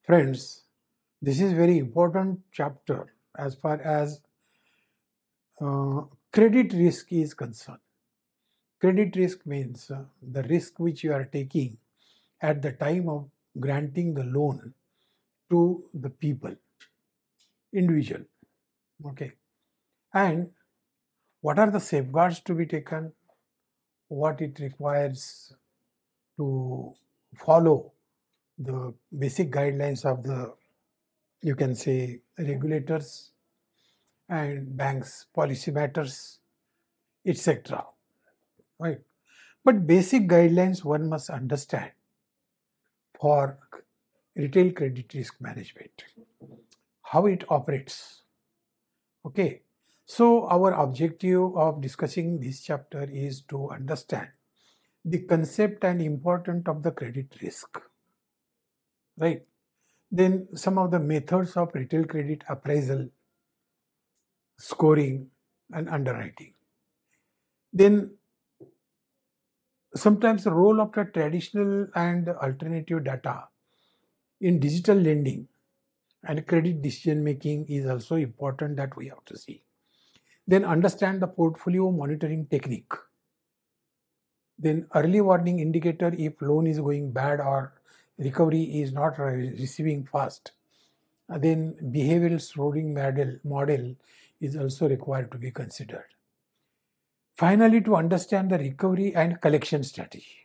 Friends, this is very important chapter as far as uh, credit risk is concerned. Credit risk means the risk which you are taking at the time of granting the loan to the people, individual. Okay. And what are the safeguards to be taken? What it requires to follow the basic guidelines of the, you can say, regulators and banks policy matters, etc. Right? But basic guidelines one must understand for retail credit risk management, how it operates. Okay. So our objective of discussing this chapter is to understand the concept and importance of the credit risk. Right. Then some of the methods of retail credit appraisal, scoring, and underwriting. Then sometimes the role of the traditional and alternative data in digital lending and credit decision making is also important that we have to see. Then understand the portfolio monitoring technique. Then early warning indicator if loan is going bad or recovery is not receiving fast. Then behavioral scoring model is also required to be considered. Finally, to understand the recovery and collection strategy.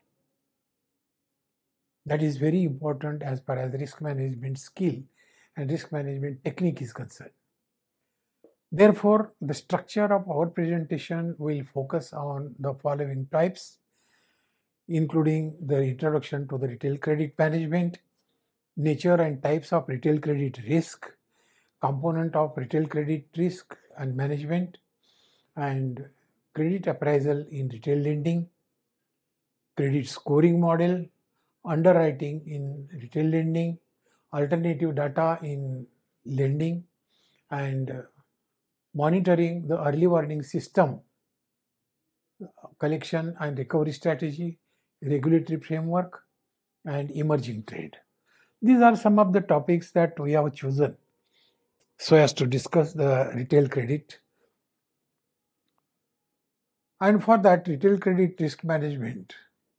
That is very important as far as risk management skill and risk management technique is concerned. Therefore, the structure of our presentation will focus on the following types, including the introduction to the retail credit management, nature and types of retail credit risk, component of retail credit risk and management, and credit appraisal in retail lending, credit scoring model, underwriting in retail lending, alternative data in lending, and monitoring the early warning system, collection and recovery strategy, regulatory framework, and emerging trade. These are some of the topics that we have chosen so as to discuss the retail credit. And for that retail credit risk management,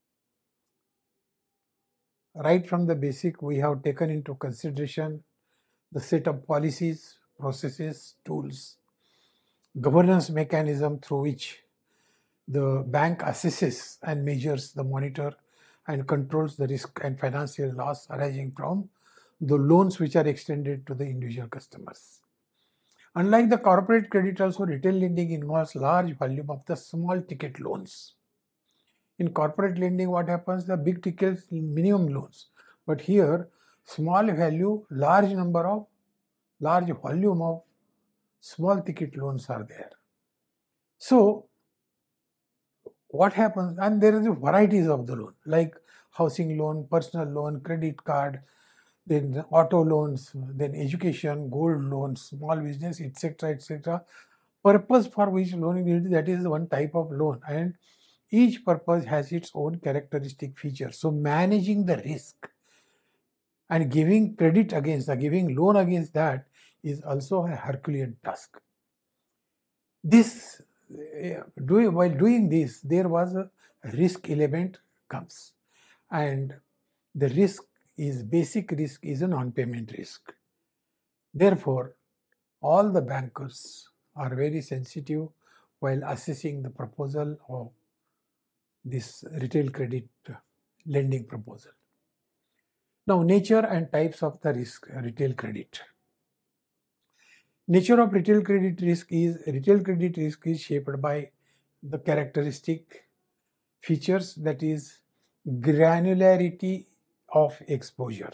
right from the basic, we have taken into consideration the set of policies, processes, tools, governance mechanism through which the bank assesses and measures the monitor and controls the risk and financial loss arising from the loans which are extended to the individual customers. Unlike the corporate credit, also retail lending involves large volume of the small ticket loans. In corporate lending, what happens? The big ticket minimum loans, but here small value, large volume of small ticket loans are there. So what happens? And there is varieties of the loan, like housing loan, personal loan, credit card, then auto loans, then education, gold loans, small business, etc., etc. Purpose for which loan is, that is one type of loan, and each purpose has its own characteristic features. So managing the risk and giving credit against, giving loan against that is also a Herculean task. This, while doing this, there was a risk element comes, and the basic risk is a non-payment risk. Therefore, all the bankers are very sensitive while assessing the proposal of this retail credit lending proposal. Now, nature and types of the risk retail credit. Nature of retail credit risk is shaped by the characteristic features, that is granularity of exposure.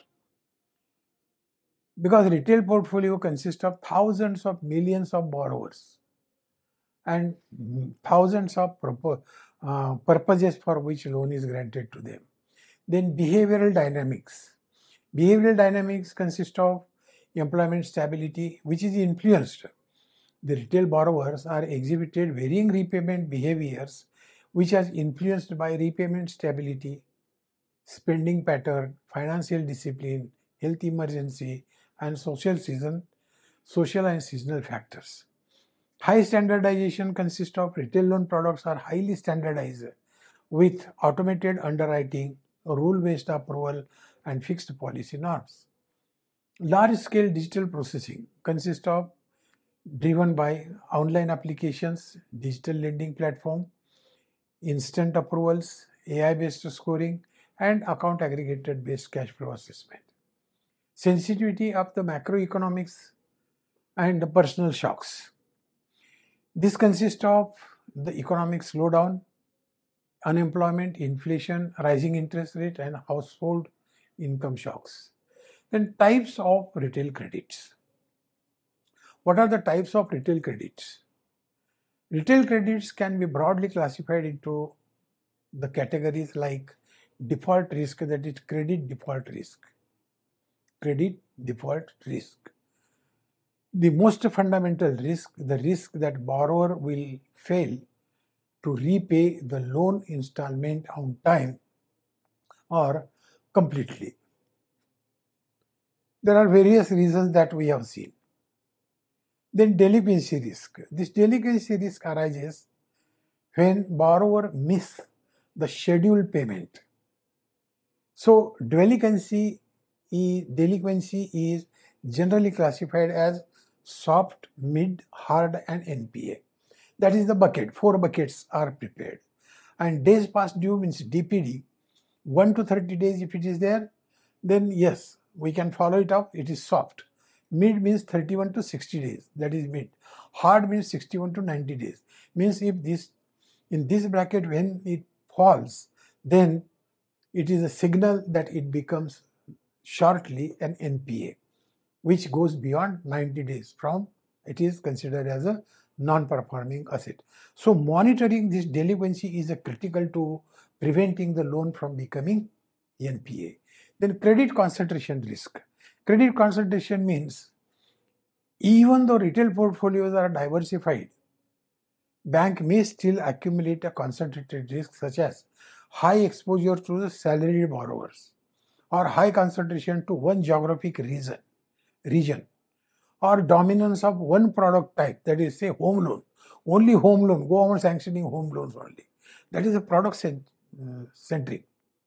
Because retail portfolio consists of thousands of millions of borrowers and thousands of purposes for which loan is granted to them. Then behavioral dynamics. Behavioral dynamics consist of employment stability, which is influenced. The retail borrowers are exhibited varying repayment behaviors, which is influenced by repayment stability, spending pattern, financial discipline, health emergency, and social and seasonal factors. High standardization consists of retail loan products are highly standardized with automated underwriting, rule-based approval, and fixed policy norms. Large-scale digital processing consists of driven by online applications, digital lending platform, instant approvals, AI-based scoring, and account aggregated-based cash flow assessment. Sensitivity of the macroeconomics and the personal shocks. This consists of the economic slowdown, unemployment, inflation, rising interest rate, and household income shocks. Then types of retail credits. What are the types of retail credits? Retail credits can be broadly classified into the categories like default risk, that is credit default risk. Credit default risk. The most fundamental risk, the risk that borrower will fail to repay the loan installment on time or completely. There are various reasons that we have seen. Then delinquency risk. This delinquency risk arises when borrower miss the scheduled payment. So delinquency is generally classified as soft, mid, hard, and NPA. That is the bucket. 4 buckets are prepared. And days past due means DPD. 1 to 30 days if it is there, then yes, we can follow it up. It is soft. Mid means 31 to 60 days. That is mid. Hard means 61 to 90 days. Means if this in this bracket when it falls, then it is a signal that it becomes shortly an NPA, which goes beyond 90 days from it is considered as a non-performing asset. So monitoring this delinquency is a critical to preventing the loan from becoming NPA. Then credit concentration risk. Credit concentration means even though retail portfolios are diversified, bank may still accumulate a concentrated risk such as high exposure to the salaried borrowers or high concentration to one geographic region or dominance of one product type, that is say home loan. Only home loan, go on sanctioning home loans only. That is a product centric.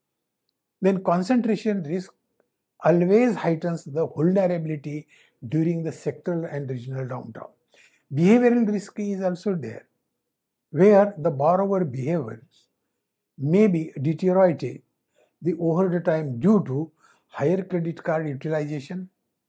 Then concentration risk always heightens the vulnerability during the sectoral and regional downturn. Behavioral risk is also there, where the borrower behaviors may be deteriorated over the time due to higher credit card utilization,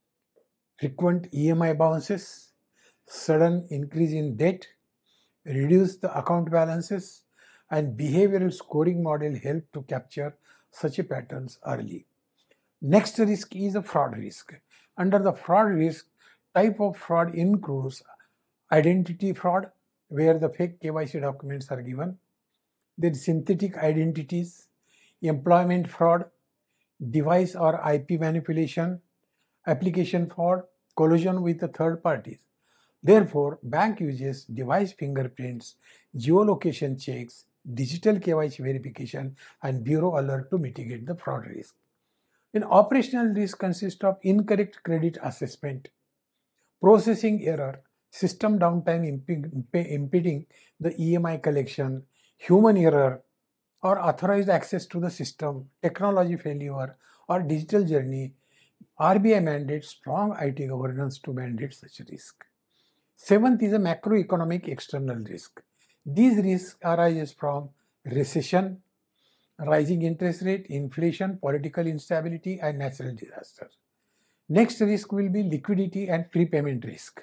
frequent EMI bounces, sudden increase in debt, reduce the account balances, and behavioral scoring model help to capture such patterns early. Next risk is a fraud risk. Under the fraud risk, type of fraud includes identity fraud, where the fake KYC documents are given, then synthetic identities, employment fraud, device or IP manipulation, application fraud, collusion with the third parties. Therefore, bank uses device fingerprints, geolocation checks, digital KYC verification, and bureau alert to mitigate the fraud risk. An operational risk consists of incorrect credit assessment, processing error, system downtime impeding the EMI collection, human error, or authorized access to the system, technology failure, or digital journey. RBI mandates strong IT governance to mandate such risk. Seventh is a macroeconomic external risk. These risks arise from recession, rising interest rate, inflation, political instability, and natural disaster. Next risk will be liquidity and prepayment risk.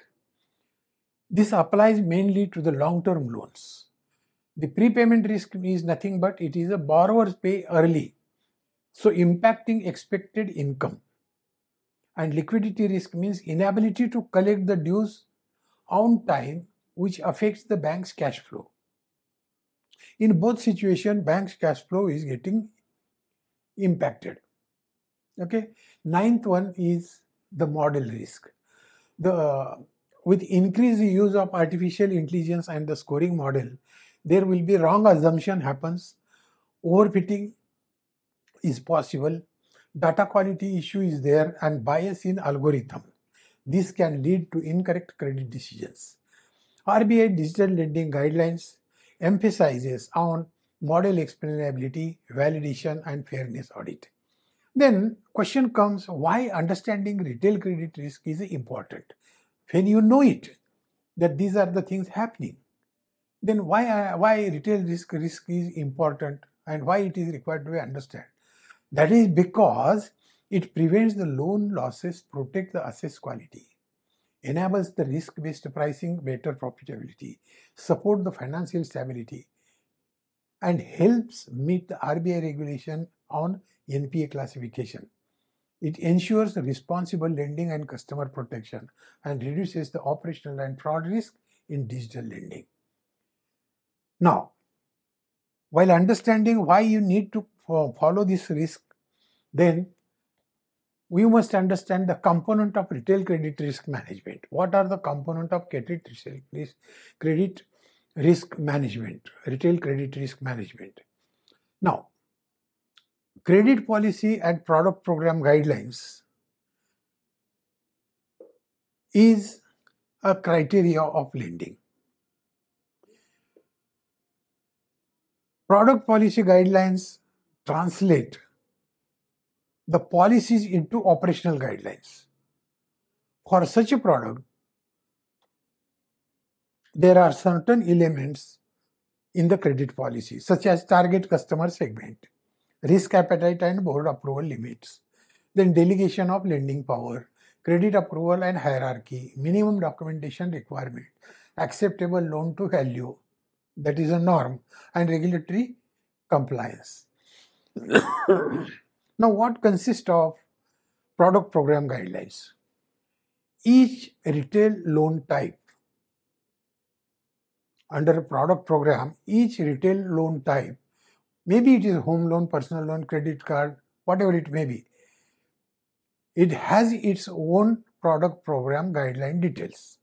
This applies mainly to the long-term loans. The prepayment risk is nothing but it is a borrower's pay early, so impacting expected income. And liquidity risk means inability to collect the dues on time, which affects the bank's cash flow. In both situations, bank's cash flow is getting impacted. Okay. Ninth one is the model risk. With increased use of artificial intelligence and the scoring model, there will be wrong assumption happens, overfitting is possible, Data quality issue is there and bias in algorithm. This can lead to incorrect credit decisions. RBI digital lending guidelines emphasizes on model explainability, validation, and fairness audit. Then question comes, why understanding retail credit risk is important? When you know it, that these are the things happening, then why retail risk is important and why it is required to be understood? That is because it prevents the loan losses, protect the assets quality, enables the risk-based pricing, better profitability, support the financial stability, and helps meet the RBI regulation on NPA classification. It ensures responsible lending and customer protection and reduces the operational and fraud risk in digital lending. Now, while understanding why you need to follow this risk, then we must understand the component of retail credit risk management. What are the component of credit risk management, retail credit risk management? Now, credit policy and product program guidelines is a criteria of lending. Product policy guidelines translate the policies into operational guidelines. For such a product, there are certain elements in the credit policy, such as target customer segment, risk appetite and board approval limits, then delegation of lending power, credit approval and hierarchy, minimum documentation requirement, acceptable loan to value, that is a norm, and regulatory compliance. Now, what consists of product program guidelines? Each retail loan type, under a product program, each retail loan type, maybe it is home loan, personal loan, credit card, whatever it may be, it has its own product program guideline details,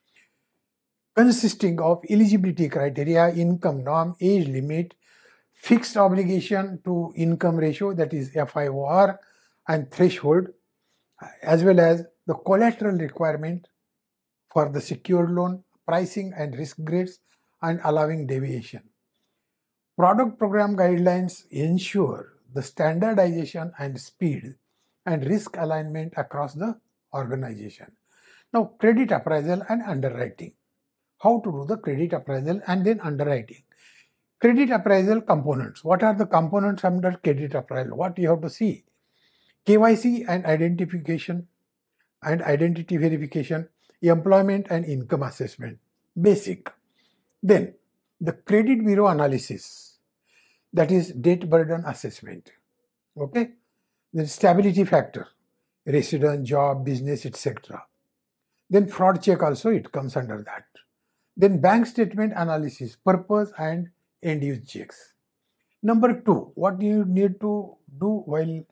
consisting of eligibility criteria, income norm, age limit, fixed obligation to income ratio, that is FIOR, and threshold, as well as the collateral requirement for the secured loan, pricing and risk grades, and allowing deviation. Product program guidelines ensure the standardization and speed and risk alignment across the organization. Now, credit appraisal and underwriting. How to do the credit appraisal and then underwriting. Credit appraisal components. What are the components under credit appraisal? What you have to see? KYC and identification and identity verification, employment and income assessment, basic. Then the credit bureau analysis, that is debt burden assessment. Okay. Then stability factor, resident, job, business, etc. Then fraud check also, it comes under that. Then bank statement analysis, purpose and end use checks. Number 2, what you need to do while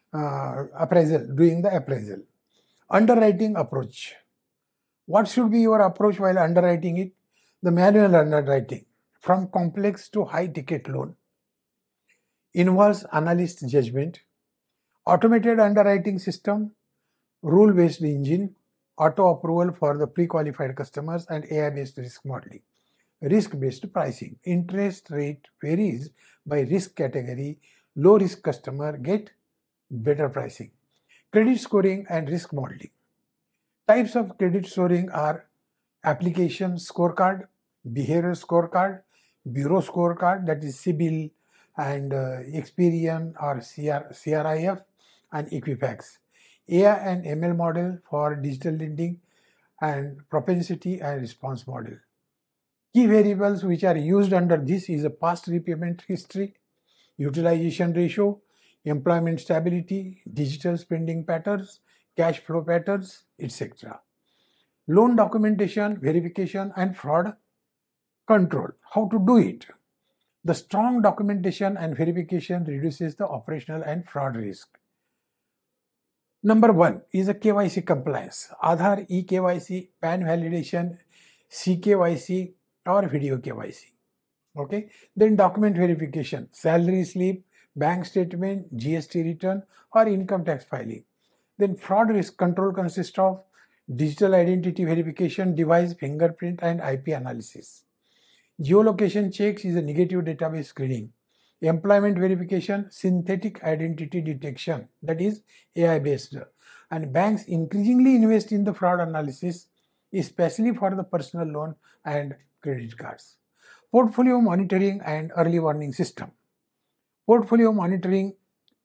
doing the appraisal? Underwriting approach. What should be your approach while underwriting it? The manual underwriting, from complex to high ticket loan, involves analyst judgment, automated underwriting system, rule-based engine, auto approval for the pre-qualified customers, and AI-based risk modeling. Risk-based pricing. Interest rate varies by risk category. Low-risk customer get better pricing. Credit scoring and risk modeling. Types of credit scoring are application scorecard, behavioral scorecard, bureau scorecard, that is CIBIL and Experian or CRIF, and Equifax. AI and ML model for digital lending, and propensity and response model. Key variables which are used under this is a past repayment history, utilization ratio, employment stability, digital spending patterns, cash flow patterns, etc. Loan documentation, verification, and fraud control. How to do it? The strong documentation and verification reduces the operational and fraud risk. Number 1 is a KYC compliance. Aadhaar, eKYC, PAN validation, CKYC, or video KYC. Okay. Then document verification, salary slip, bank statement, GST return, or income tax filing. Then fraud risk control consists of digital identity verification, device fingerprint, and IP analysis. Geolocation checks is a negative database screening. Employment verification, synthetic identity detection, that is AI based. And banks increasingly invest in the fraud analysis, especially for the personal loan and credit cards. Portfolio monitoring and early warning system. Portfolio monitoring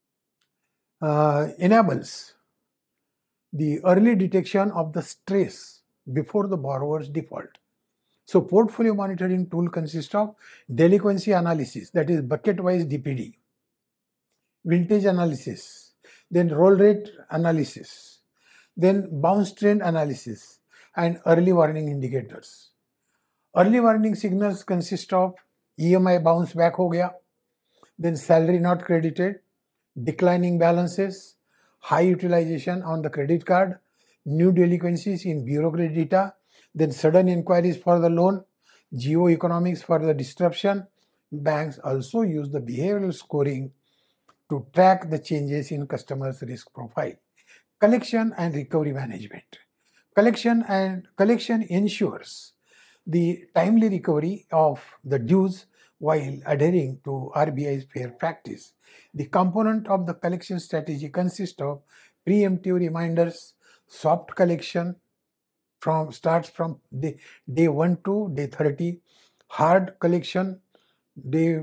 enables the early detection of the stress before the borrower's default. So portfolio monitoring tool consists of delinquency analysis, that is bucket-wise DPD, vintage analysis, then roll rate analysis, then bounce trend analysis, and early warning indicators. Early warning signals consist of EMI bounce back ho gaya, then salary not credited, declining balances, high utilization on the credit card, new delinquencies in bureau credit data, then sudden inquiries for the loan, geo-economics for the disruption. Banks also use the behavioral scoring to track the changes in customers' risk profile. Collection and recovery management. Collection ensures the timely recovery of the dues while adhering to RBI's fair practice. The component of the collection strategy consists of preemptive reminders, soft collection starts from day 1 to day 30, hard collection day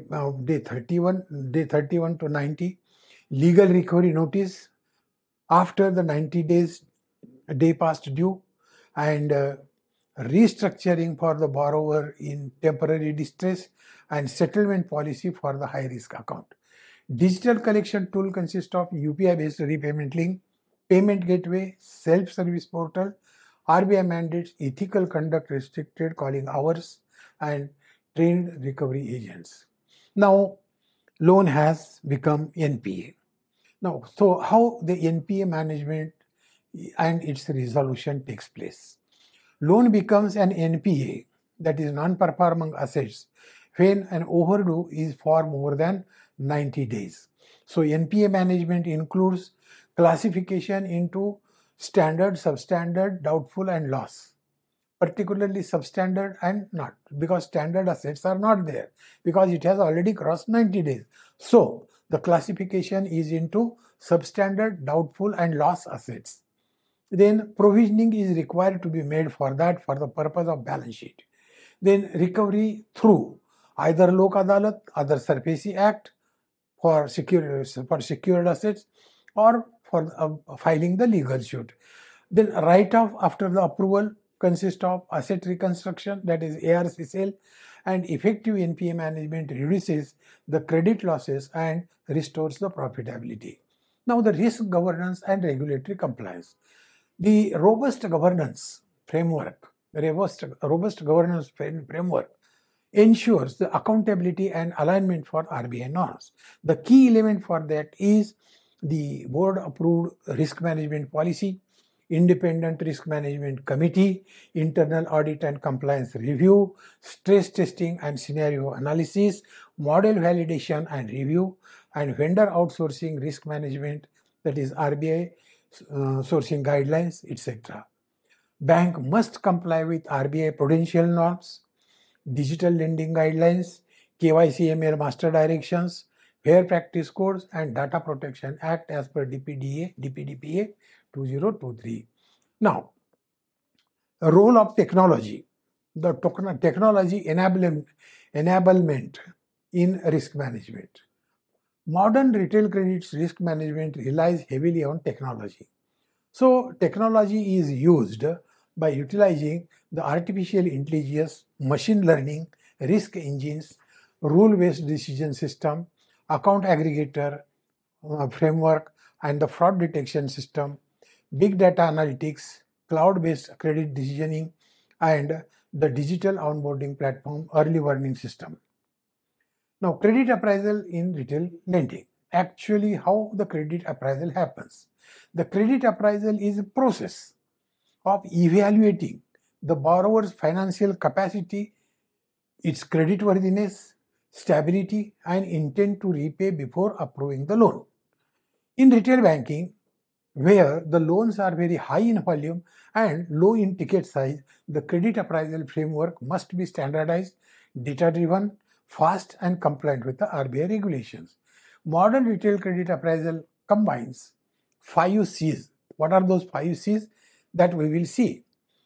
31 to 90, legal recovery notice after the 90 day past due, and restructuring for the borrower in temporary distress, and settlement policy for the high risk account. Digital collection tool consists of UPI based repayment link, payment gateway, self-service portal, RBI mandates ethical conduct restricted calling hours, and trained recovery agents. Now, loan has become NPA. Now, so how the NPA management and its resolution takes place? Loan becomes an NPA, that is non-performing assets, when an overdue is for more than 90 days. So NPA management includes classification into standard, substandard, doubtful, and loss. Particularly substandard and not, because standard assets are not there because it has already crossed 90 days. So the classification is into substandard, doubtful, and loss assets. Then provisioning is required to be made for that for the purpose of balance sheet. Then recovery through either Lok Adalat, other SARFAESI Act for secured assets, or for filing the legal suit. Then write-off after the approval consists of asset reconstruction, that is ARC sale, and effective NPA management reduces the credit losses and restores the profitability. Now the risk governance and regulatory compliance. The robust governance framework ensures the accountability and alignment for RBI norms. The key element for that is the board approved risk management policy, independent risk management committee, internal audit and compliance review, stress testing and scenario analysis, model validation and review, and vendor outsourcing risk management, that is RBI sourcing guidelines, etc. Bank must comply with RBI prudential norms, digital lending guidelines, KYC/ML master directions, fair practice codes, and Data Protection Act as per DPDPA 2023. Now, the role of technology, the technology enablement in risk management. Modern retail credits risk management relies heavily on technology. So technology is used by utilizing the artificial intelligence, machine learning, risk engines, rule-based decision system, account aggregator framework, and the fraud detection system, big data analytics, cloud-based credit decisioning, and the digital onboarding platform early warning system. Now, credit appraisal in retail lending. Actually, how the credit appraisal happens? The credit appraisal is a process of evaluating the borrower's financial capacity, its creditworthiness, stability, and intent to repay before approving the loan. In retail banking, where the loans are very high in volume and low in ticket size, the credit appraisal framework must be standardized, data-driven, fast, and compliant with the RBI regulations. Modern retail credit appraisal combines 5 C's. What are those 5 C's? That we will see.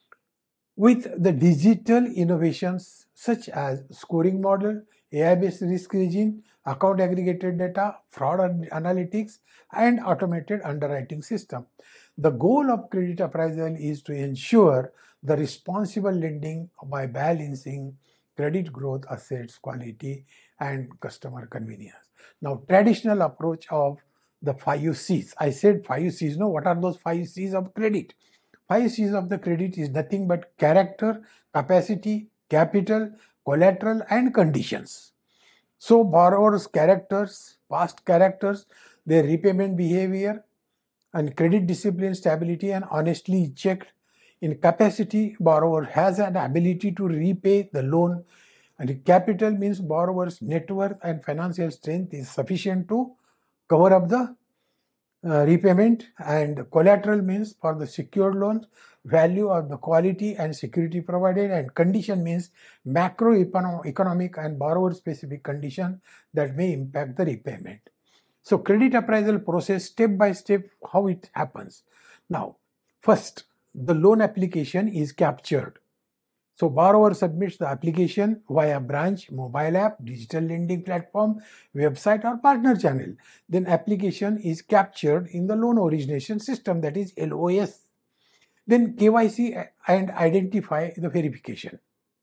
With the digital innovations such as scoring model, AI-based risk regime, account aggregated data, fraud analytics, and automated underwriting system. The goal of credit appraisal is to ensure the responsible lending by balancing credit growth, assets quality, and customer convenience. Now, traditional approach of the 5 C's. I said 5 C's. No, what are those 5 C's of credit? 5 C's of the credit is nothing but character, capacity, capital, collateral, and conditions. So borrowers' characters, past characters, their repayment behavior, and credit discipline, stability, and honestly checked. In capacity, borrower has an ability to repay the loan, and capital means borrower's net worth and financial strength is sufficient to cover up the repayment, and collateral means for the secured loans, value of the quality and security provided, and condition means macroeconomic and borrower specific condition that may impact the repayment. So credit appraisal process step by step how it happens. Now, first the loan application is captured. So borrower submits the application via branch, mobile app, digital lending platform, website or partner channel. Then application is captured in the loan origination system, that is LOS. Then KYC and identify the verification.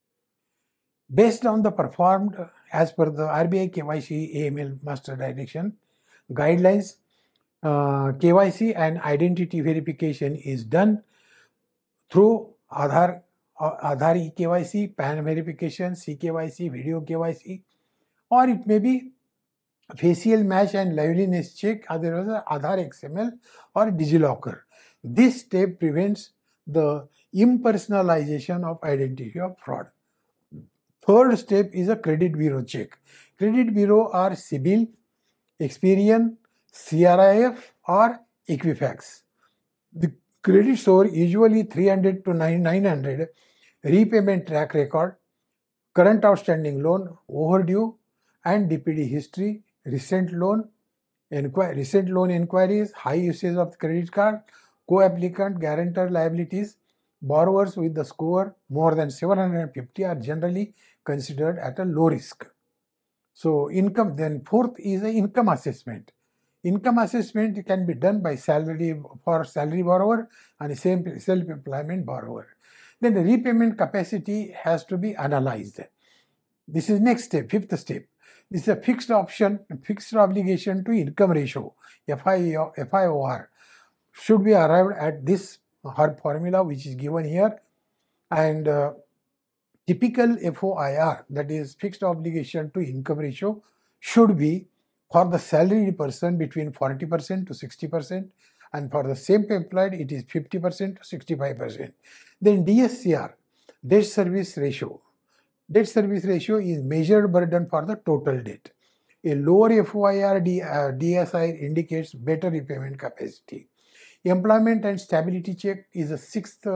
Based on the performed as per the RBI KYC AML master direction guidelines, KYC and identity verification is done through Aadhaar eKYC, PAN verification, CKYC, video KYC, or it may be facial match and liveliness check, otherwise Aadhaar XML or DigiLocker. This step prevents the impersonalization of identity of fraud. Third step is a credit bureau check. Credit bureau are CIBIL, Experian, CRIF or Equifax. The credit score usually 300 to 900, repayment track record, current outstanding loan, overdue and DPD history, recent loan inquiries, high usage of credit card, co-applicant, guarantor liabilities. Borrowers with the score more than 750 are generally considered at a low risk. So income, then fourth is the income assessment. Income assessment can be done by salary borrower and self-employment borrower. Then the repayment capacity has to be analyzed. This is next step, fifth step. This is a fixed obligation to income ratio, FIOR, should be arrived at this formula which is given here, and typical FOIR, that is fixed obligation to income ratio, should be for the salaried person between 40% to 60%, and for the self-employed it is 50% to 65%. Then DSCR, debt service ratio. Debt service ratio is measured burden for the total debt. A lower FOIR DSI indicates better repayment capacity. Employment and stability check is a sixth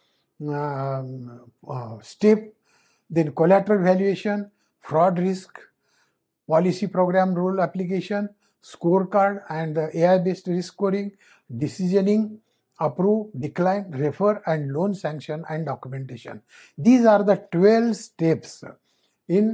step. Then collateral valuation, fraud risk, policy program rule application, scorecard and AI-based risk scoring, decisioning, approve, decline, refer, and loan sanction and documentation. These are the 12 steps in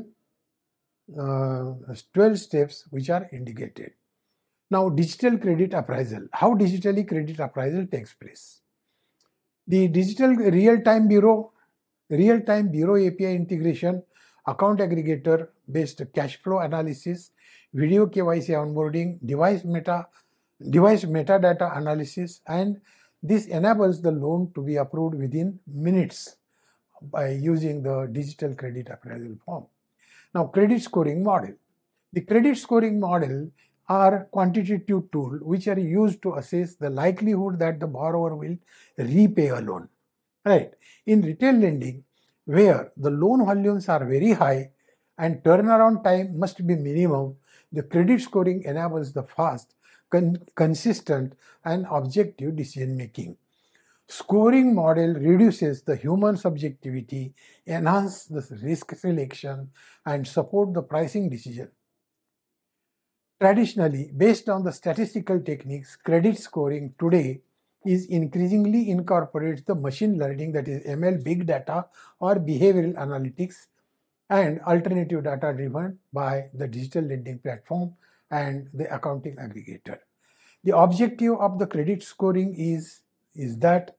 12 steps which are indicated. Now, digital credit appraisal. How digitally credit appraisal takes place? The digital real-time bureau API integration, account aggregator based cash flow analysis, video KYC onboarding, device metadata analysis, and this enables the loan to be approved within minutes by using the digital credit appraisal form. Now, credit scoring model. The credit scoring model are quantitative tools which are used to assess the likelihood that the borrower will repay a loan. Right. In retail lending, where the loan volumes are very high and turnaround time must be minimum. The credit scoring enables the fast, consistent, and objective decision making. Scoring model reduces the human subjectivity, enhance the risk selection, and support the pricing decision. Traditionally, based on the statistical techniques, credit scoring today is increasingly incorporates the machine learning, that is ML, big data, or behavioral analytics, and alternative data driven by the digital lending platform and the accounting aggregator. The objective of the credit scoring is that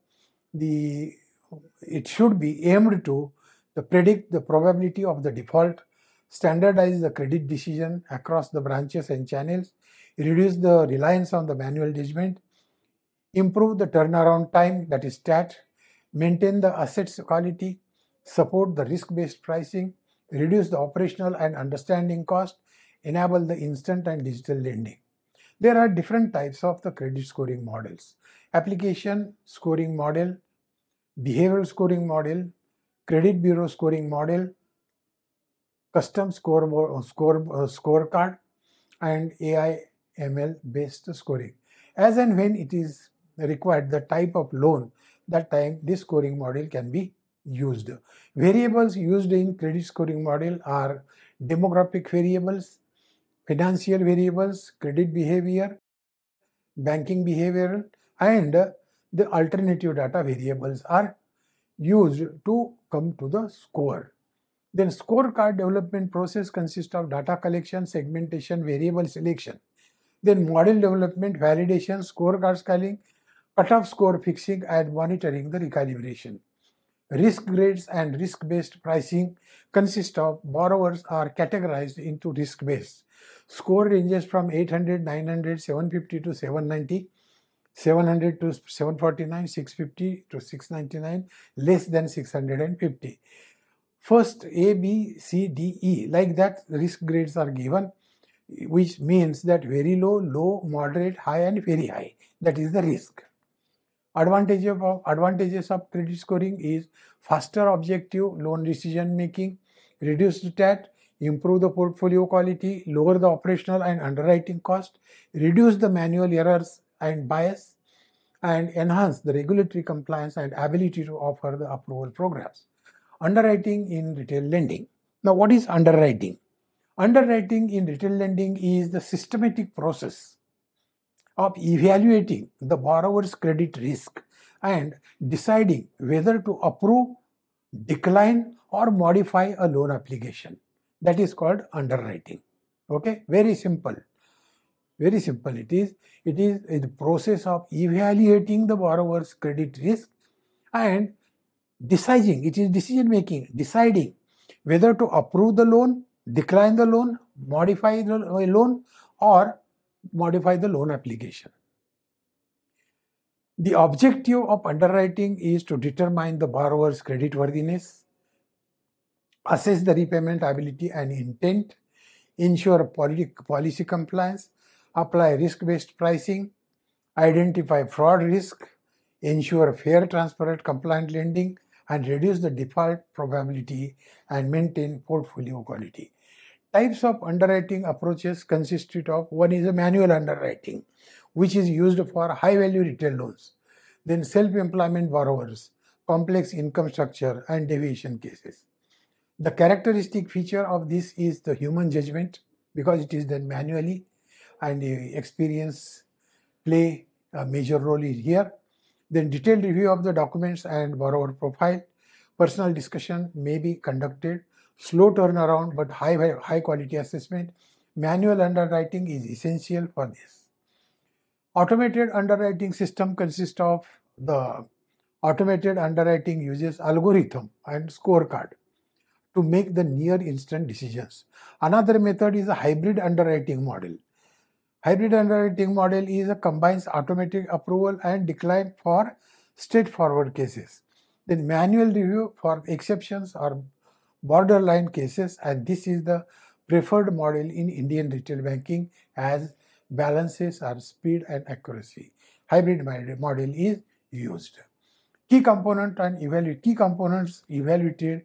it should be aimed to predict the probability of the default, standardize the credit decision across the branches and channels, reduce the reliance on the manual judgment, improve the turnaround time, that is TAT, maintain the assets quality, support the risk-based pricing, reduce the operational and understanding cost, enable the instant and digital lending. There are different types of the credit scoring models: application scoring model, behavioral scoring model, credit bureau scoring model, custom scorecard, and AI ML based scoring. As and when it is required, the type of loan, that time this scoring model can be used. Variables used in credit scoring model are demographic variables, financial variables, credit behavior, banking behavioral, and the alternative data variables are used to come to the score. Then scorecard development process consists of data collection, segmentation, variable selection. Then model development, validation, scorecard scaling, cutoff score fixing, and monitoring the recalibration. Risk grades and risk-based pricing consist of borrowers are categorized into risk-based. Score ranges from 800, 900, 750 to 790, 700 to 749, 650 to 699, less than 650. First A, B, C, D, E, like that risk grades are given, which means that very low, low, moderate, high, and very high. That is the risk. Advantages of credit scoring is faster objective loan decision making, reduced TAT, improve the portfolio quality, lower the operational and underwriting cost, reduce the manual errors and bias, and enhance the regulatory compliance and ability to offer the approval programs. Underwriting in retail lending. Now, what is underwriting? Underwriting in retail lending is the systematic process of evaluating the borrower's credit risk and deciding whether to approve, decline, or modify a loan application. That is called underwriting. Okay, very simple. Very simple. It is the process of evaluating the borrower's credit risk and deciding, it is decision making, deciding whether to approve the loan, decline the loan, modify the loan, or modify the loan application. The objective of underwriting is to determine the borrower's creditworthiness, assess the repayment ability and intent, ensure policy compliance, apply risk-based pricing, identify fraud risk, ensure fair, transparent, compliant lending, and reduce the default probability and maintain portfolio quality. Types of underwriting approaches consisted of: one is a manual underwriting, which is used for high-value retail loans. Then self-employment borrowers, complex income structure, and deviation cases. The characteristic feature of this is the human judgment, because it is done manually, and experience play a major role here. Then detailed review of the documents and borrower profile. Personal discussion may be conducted. Slow turnaround but high quality assessment. Manual underwriting is essential for this. Automated underwriting system consists of the automated underwriting uses algorithm and scorecard to make the near instant decisions. Another method is a hybrid underwriting model. Hybrid underwriting model is a combines automatic approval and decline for straightforward cases. Then manual review for exceptions or borderline cases, and this is the preferred model in Indian retail banking as balances are speed and accuracy. Hybrid model is used. Key components evaluated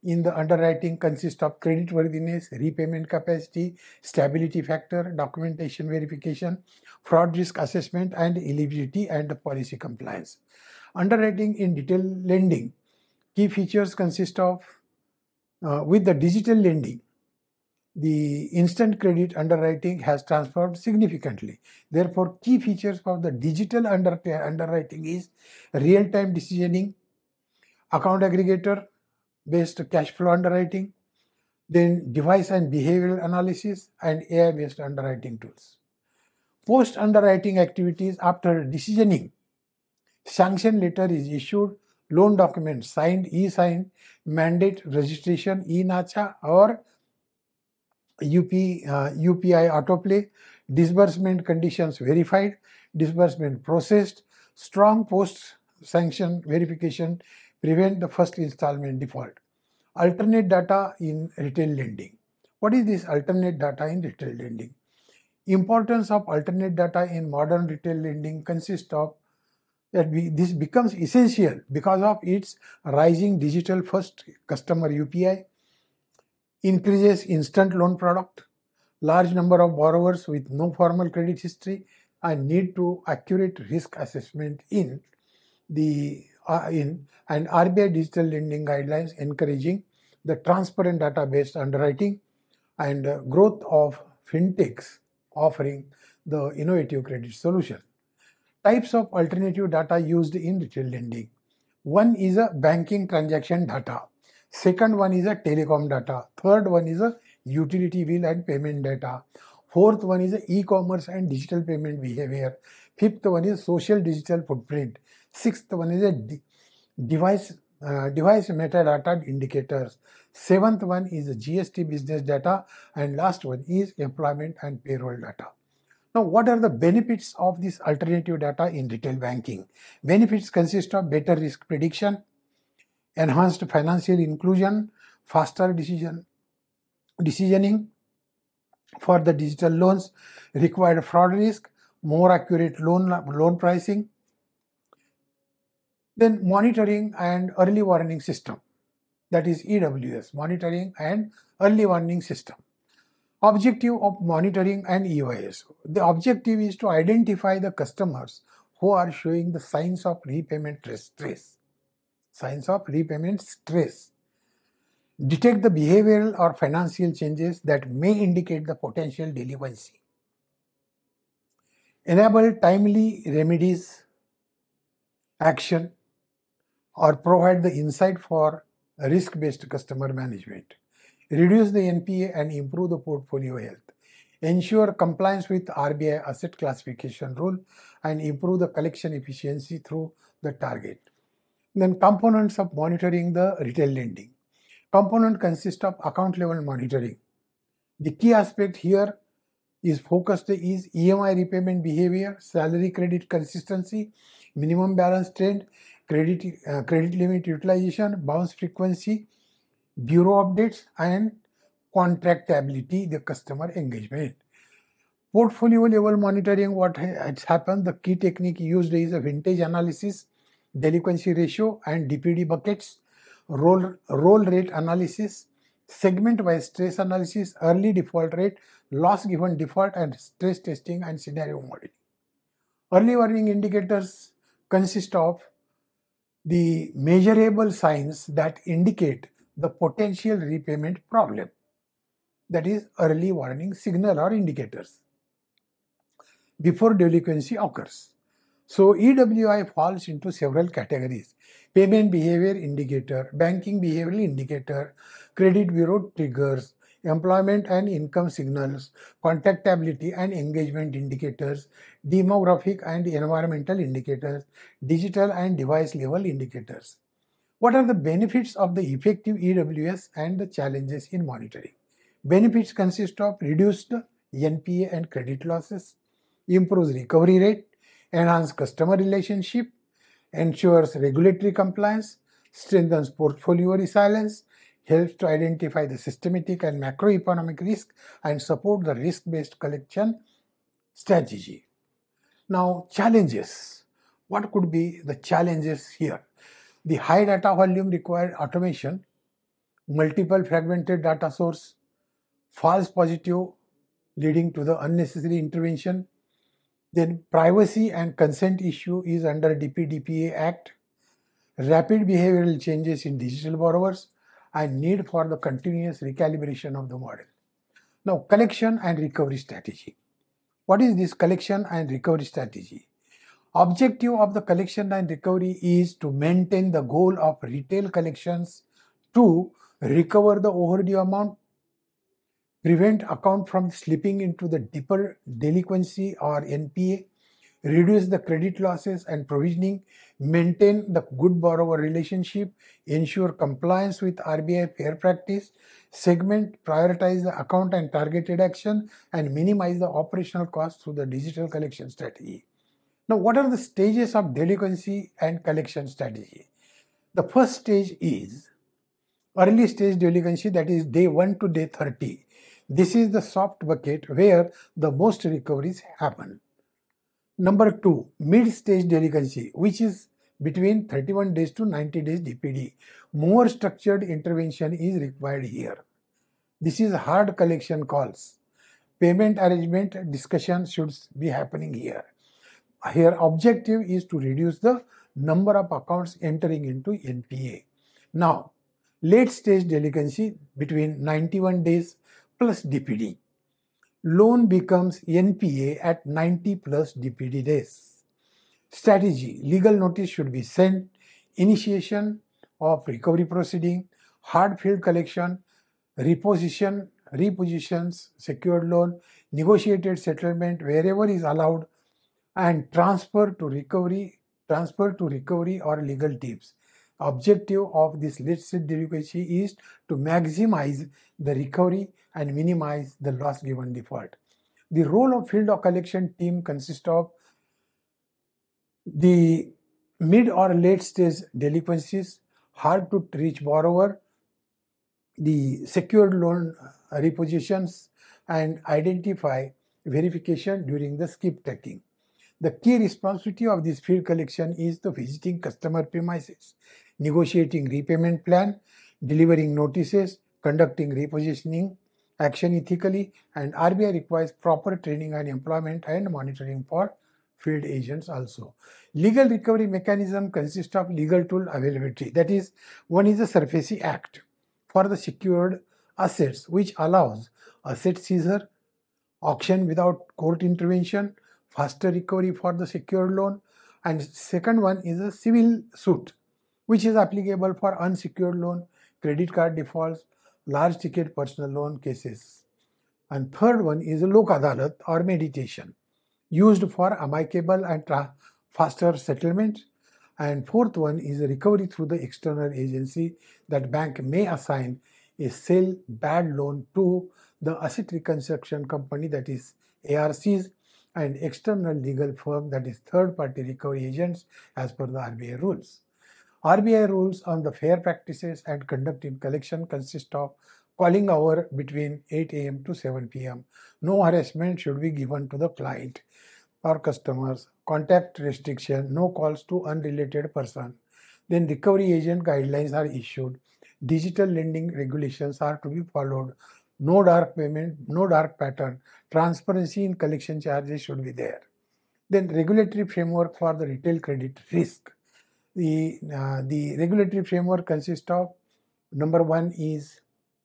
in the underwriting consists of creditworthiness, repayment capacity, stability factor, documentation verification, fraud risk assessment, and eligibility and policy compliance. Underwriting in detail lending, key features consist of with the digital lending, the instant credit underwriting has transformed significantly. Therefore, key features of the digital underwriting is real-time decisioning, account aggregator based cash flow underwriting, then device and behavioral analysis, and AI-based underwriting tools. Post-underwriting activities after decisioning, sanction letter is issued, loan document signed, e-signed, mandate registration, e-NACHA or UPI autoplay, disbursement conditions verified, disbursement processed, strong post-sanction verification prevent the first installment default. Alternate data in retail lending. What is this alternate data in retail lending? Importance of alternate data in modern retail lending consists of that this becomes essential because of its rising digital first customer UPI, increases instant loan product, large number of borrowers with no formal credit history, and need to accurate risk assessment in the and RBI digital lending guidelines encouraging the transparent data-based underwriting and growth of fintechs offering the innovative credit solution. Types of alternative data used in retail lending. One is a banking transaction data. Second one is a telecom data. Third one is a utility bill and payment data. Fourth one is a e-commerce and digital payment behavior. Fifth one is social digital footprint. Sixth one is a device metadata indicators. Seventh one is a GST business data, and last one is employment and payroll data. Now, what are the benefits of this alternative data in retail banking? Benefits consist of better risk prediction, enhanced financial inclusion, faster decisioning for the digital loans, required fraud risk, more accurate loan pricing, then monitoring and early warning system, that is EWS, monitoring and early warning system. Objective of monitoring and EOS. The objective is to identify the customers who are showing the signs of repayment stress. Signs of repayment stress. Detect the behavioral or financial changes that may indicate the potential delinquency. Enable timely remedies, action, or provide the insight for risk-based customer management. Reduce the NPA and improve the portfolio health. Ensure compliance with RBI asset classification rule and improve the collection efficiency through the target. Then components of monitoring the retail lending. Component consist of account level monitoring. The key aspect here is focused is EMI repayment behavior, salary credit consistency, minimum balance trend, credit limit utilization, bounce frequency, bureau updates, and contractability, the customer engagement. Portfolio level monitoring, what has happened, the key technique used is a vintage analysis, delinquency ratio and DPD buckets, roll rate analysis, segment-wise stress analysis, early default rate, loss given default, and stress testing and scenario modeling. Early warning indicators consist of the measurable signs that indicate the potential repayment problem, that is early warning signal or indicators before delinquency occurs. So EWI falls into several categories: payment behavior indicator, banking behavioral indicator, credit bureau triggers, employment and income signals, contactability and engagement indicators, demographic and environmental indicators, digital and device level indicators. What are the benefits of the effective EWS and the challenges in monitoring? Benefits consist of reduced NPA and credit losses, improves recovery rate, enhance customer relationship, ensures regulatory compliance, strengthens portfolio resilience, helps to identify the systematic and macroeconomic risk, and support the risk-based collection strategy. Now, challenges. What could be the challenges here? The high data volume required automation multiple fragmented data source, false positive leading to the unnecessary intervention. Then privacy and consent issue is under DPDPA Act, rapid behavioral changes in digital borrowers, and need for the continuous recalibration of the model. Now, collection and recovery strategy. What is this collection and recovery strategy? Objective of the collection and recovery is to maintain the goal of retail collections to recover the overdue amount, prevent account from slipping into the deeper delinquency or NPA, reduce the credit losses and provisioning, maintain the good borrower relationship, ensure compliance with RBI fair practice, segment, prioritize the account and targeted action, and minimize the operational costs through the digital collection strategy. Now, what are the stages of delinquency and collection strategy? The first stage is early stage delinquency, that is day 1 to day 30. This is the soft bucket where the most recoveries happen. Number 2, mid-stage delinquency, which is between 31 days to 90 days DPD. More structured intervention is required here. This is hard collection calls. Payment arrangement discussion should be happening here. Here objective is to reduce the number of accounts entering into NPA. Now, late stage delinquency between 91 days plus DPD. Loan becomes NPA at 90 plus DPD days. Strategy: legal notice should be sent, initiation of recovery proceeding, hard field collection, repositions, secured loan, negotiated settlement wherever is allowed, and transfer to recovery or legal teams. Objective of this late stage delinquency is to maximize the recovery and minimize the loss given default. The role of field or collection team consists of the mid or late stage delinquencies, hard to reach borrower, the secured loan repositions, and identify verification during the skip tracking. The key responsibility of this field collection is the visiting customer premises, negotiating repayment plan, delivering notices, conducting repositioning action ethically, and RBI requires proper training and employment and monitoring for field agents also. Legal recovery mechanism consists of legal tool availability. That is, one is the SARFAESI Act for the secured assets, which allows asset seizure, auction without court intervention, faster recovery for the secured loan, and second one is a civil suit, which is applicable for unsecured loan, credit card defaults, large ticket personal loan cases. And third one is a Lok Adalat or mediation, used for amicable and faster settlement. And fourth one is a recovery through the external agency that bank may assign a sell bad loan to the asset reconstruction company, that is ARCs, and external legal firm, that is third-party recovery agents, as per the RBI rules. RBI rules on the fair practices and conduct in collection consist of calling hour between 8 a.m. to 7 p.m. No harassment should be given to the client or customers. Contact restriction, no calls to unrelated person. Then recovery agent guidelines are issued. Digital lending regulations are to be followed. No dark payment, no dark pattern. Transparency in collection charges should be there. Then regulatory framework for the retail credit risk. The regulatory framework consists of, number 1 is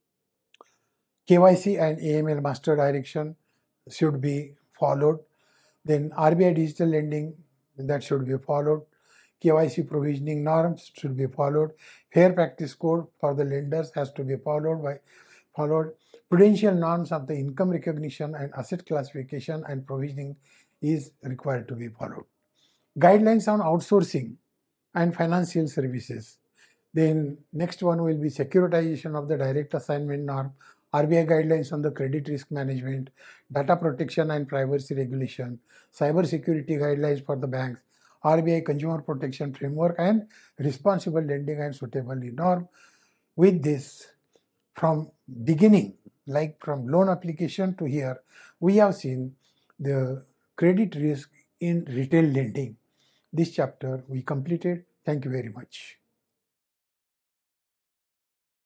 KYC and AML master direction should be followed. Then RBI digital lending, that should be followed. KYC provisioning norms should be followed. Fair practice code for the lenders has to be followed. Prudential norms of the income recognition and asset classification and provisioning is required to be followed. Guidelines on outsourcing and financial services. Then next one will be securitization of the direct assignment norm, RBI guidelines on the credit risk management, data protection and privacy regulation, cyber security guidelines for the banks, RBI consumer protection framework, and responsible lending and suitability norm. With this, from beginning, like from loan application to here, we have seen the credit risk in retail lending. This chapter we completed. Thank you very much.